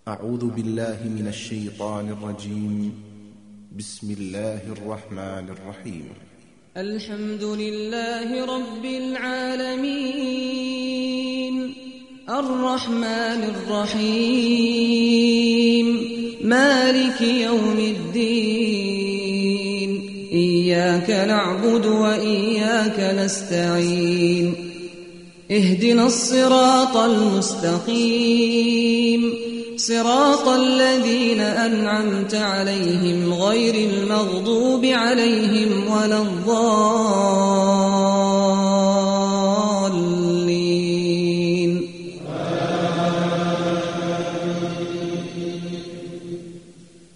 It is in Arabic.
أعوذ بالله من الشيطان الرجيم. بسم الله الرحمن الرحيم. الحمد لله رب العالمين الرحمن الرحيم مالك يوم الدين إياك نعبد وإياك نستعين اهدنا الصراط المستقيم صراط الذين أنعمت عليهم غير المغضوب عليهم ولا الضالين